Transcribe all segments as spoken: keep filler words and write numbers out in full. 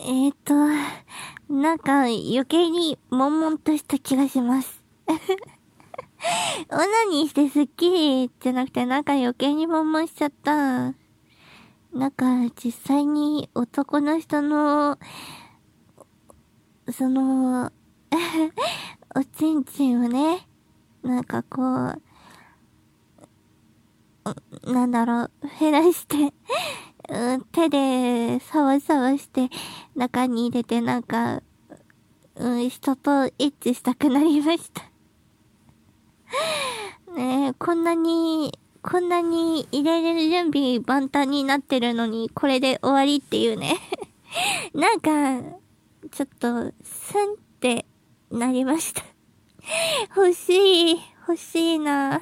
えーと、なんか余計に悶々とした気がします。オナニーしてスッキリじゃなくてなんか余計に悶々しちゃった。なんか実際に男の人の、その、おちんちんをね、なんかこう、なんだろう、減らして、うん、手でサワサワして中に入れてなんか、うん、人とエッチしたくなりました。ねえ、こんなに、こんなに入れれる準備万端になってるのに、これで終わりっていうね。なんか、ちょっと、スンってなりました。欲しい、欲しいな。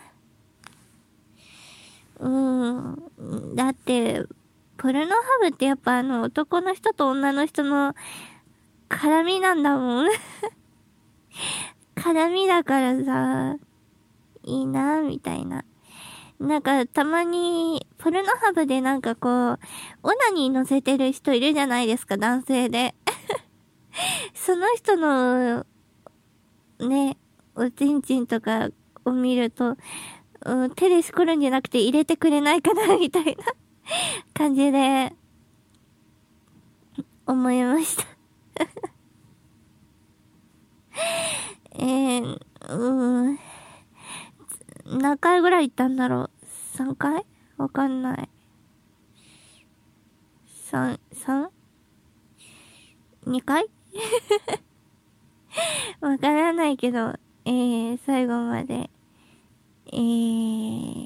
うん。だって、ポルノハブってやっぱあの男の人と女の人の絡みなんだもん。絡みだからさ、いいな、みたいな。なんか、たまに、ポルノハブでなんかこう、オナニー乗せてる人いるじゃないですか、男性で。その人の、ね、おちんちんとかを見ると、うん、手でしこるんじゃなくて入れてくれないかな、みたいな感じで、思いました。えー、うん。何回ぐらい行ったんだろう ?さん 回わかんない。さん、さん?に 回わからないけど、えー、最後まで、えー、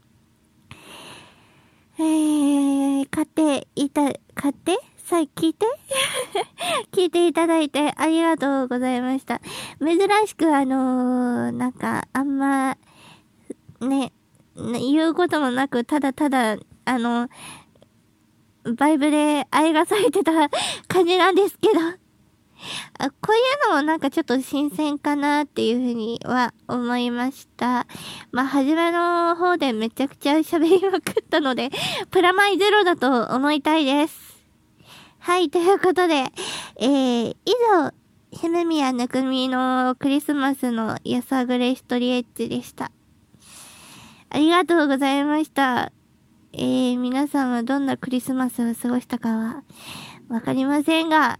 えー、買っていた、買ってさい、聞いて聞いていただいてありがとうございました。珍しくあのー、なんか、あんま、ね、言うこともなく、ただただ、あの、バイブで愛が咲いてた感じなんですけど、あ、こういうのもなんかちょっと新鮮かなっていうふうには思いました。まあ、初めの方でめちゃくちゃ喋りまくったので、プラマイゼロだと思いたいです。はい、ということで、えー、以上、ひめみやぬくみのクリスマスのやさぐれ一人エッチでした。ありがとうございました。えー、皆さんはどんなクリスマスを過ごしたかはわかりませんが、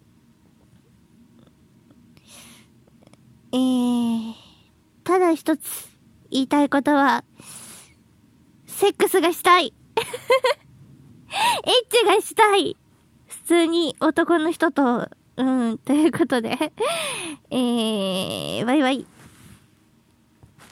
えー、ただ一つ言いたいことは、セックスがしたいエッチがしたい普通に男の人と、うん、ということで、えー、バイバイ。